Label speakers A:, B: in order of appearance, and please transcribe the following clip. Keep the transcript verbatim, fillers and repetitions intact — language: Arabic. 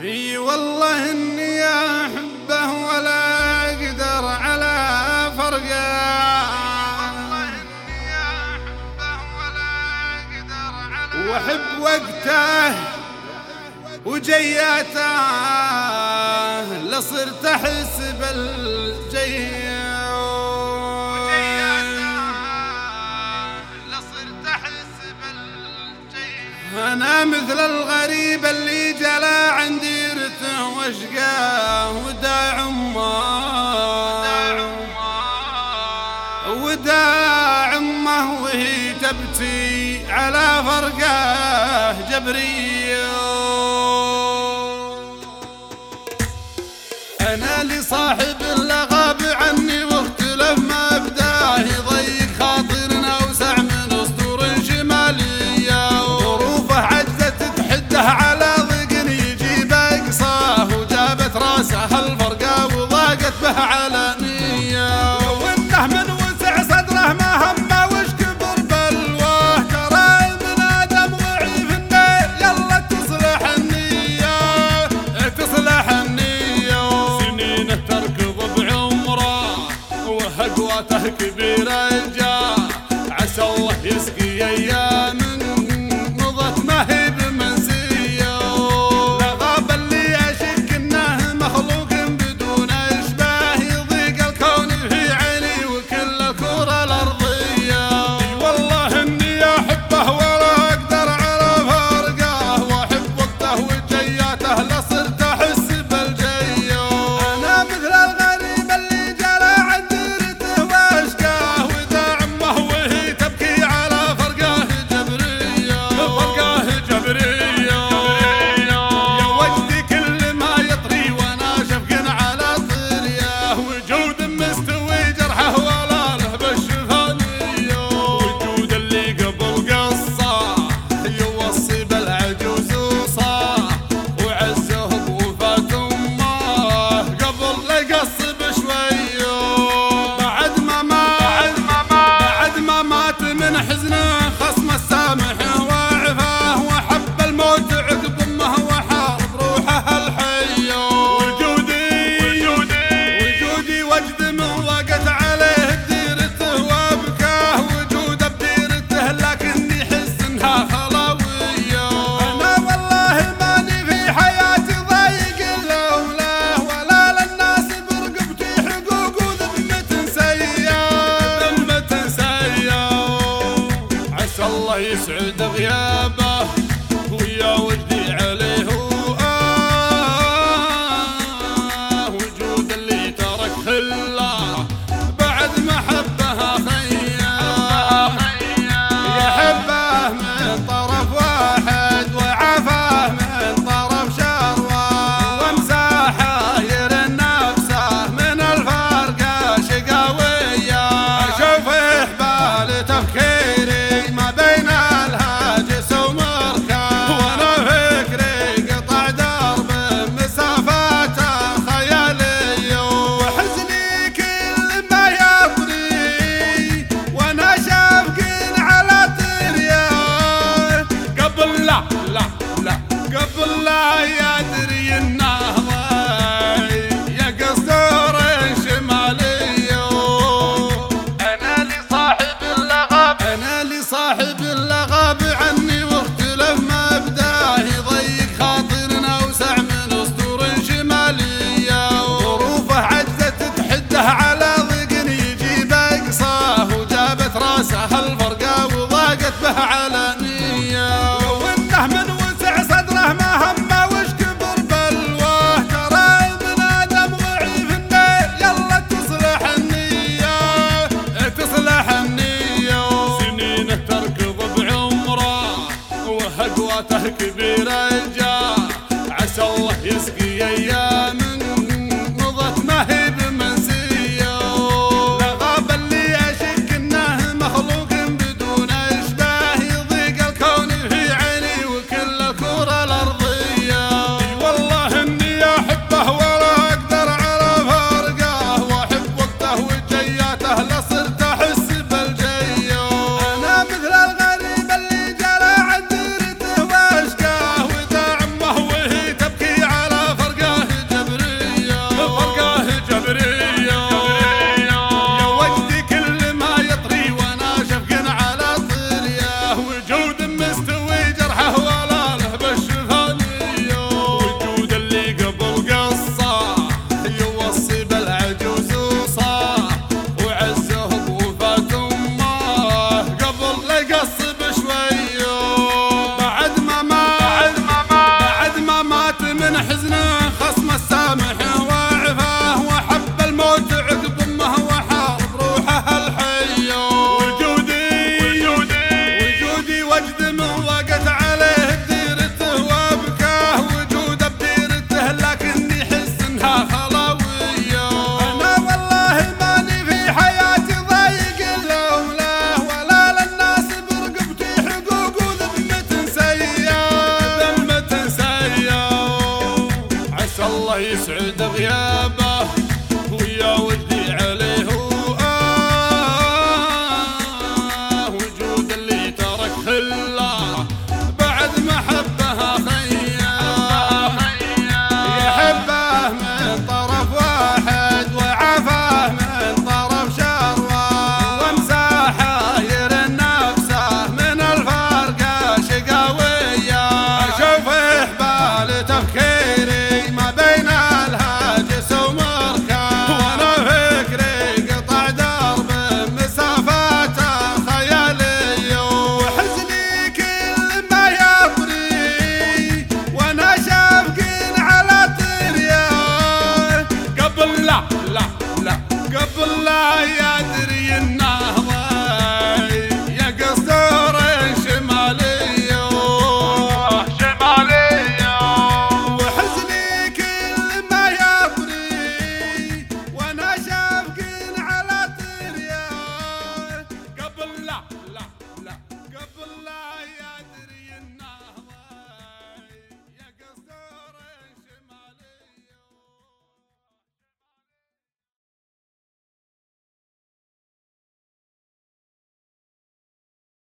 A: اي والله اني احبه ولا اقدر على فرقه. واحب وقته وجياته لصرت احس بالجي. أنا مثل الغريب اللي جلا عن ديرته واشقاه وداع أمه وداع أمه وهي تبكي على فرقه جبرية. أنا لصاحب اللغاب عني واختلف ما بداه يضيق خاطرنا وسع من أسطور شمالية. ظروفه عجزت تحده على ضيق يجيب أقصاه وجابت راسه الفرقة وضاقت به على نية. وإنه من وسع صدره ما همه وش كبر بلواه. ترى ابن آدم ضعيف النيل يلا تصلح النية تصلح النية. سنينه تركض بعمره وهقواته كبيرة الجاه. عسى الله يسقي أيام مضت ما هي بمنسية. لغاب اللي أشك إنه مخلوق بدون أشباه يضيق الكون في عيني وكل الكرة الأرضية. والله إني أحبه ولا أقدر على فرقه. وأحب وقته وجياته لصرت أحس بالجية. أنا مثل الغريب اللي جلا عن ديرته واشقاه وداع أمه وهي تبكي على فرقه جبرية. فرقه جبرية يا وجدي كل ما يطري وانا شفق على طريه. وجود مستوي جرحه ولا له بالشفانية. وجود اللي قبل قصه يوصي بالعجوز وصاه. وعزه بوفاة امه قبل لقص بشويه. بعد ما مات بعد ما مات من حزنه خصم السامح وعفاه. وحب الموت عقب امه وحارب روحه الحيه. وجودي وجودي وجد من ضاقت عليه بديرته وابكاه. وجوده بديرته لكني يحس انها خلاويه. انا والله ماني في حياتي ضايق لولاه ولا للناس برقبتي حقوق وذمة سيئة ذمة سيئة. عسى الله يسعد غيابه ويا وجدي عليه آه. وجود اللي ترك خله بعد محبه خياه. يحبه من طرف واحد وعافاه من طرف شرواه. ومساحه يرن نفسه من الفرقه شقاويه. اشوف احبال تفكيري ما بين الهاجس ومركاه. وانا فكري قطع درب مسافاته خياليه. وحزني كل ما يطري وانا شافق على طريه. قبل لا لا لا قبل لا يدري انه ضايع يا قصور شماليه. انا لصاحب اللغاب انا لصاحب اللغاب عني واختلف ما بداه يضيق خاطرنا وسع من اسطور شماليه. ظروفه عجزت تحده على ضيق يجيب اقصاه. وجابت راسه الفرقه وضاقت به على نيه. وانه من وسع صدره ما همه وش كبر بلواه. ترى ابن ادم ضعيف النيل يلا تصلح النيه تصلح النيه. سنينه تركض بعمره وهقواته كبيره الجاه. عسى الله يسقي ايام مضت ما هي بمنسيه. لغاب اللي اشك انه مخلوق بدون اشباه يضيق الكون في عيني وكل الكرة الارضية. والله اني احبه ولا اقدر على فرقه. واحب وقته وجياته لصرت احس بالجية. انا مثل الغريب اللي جلا عن ديرته واشقاه وداع الله يسعد غياب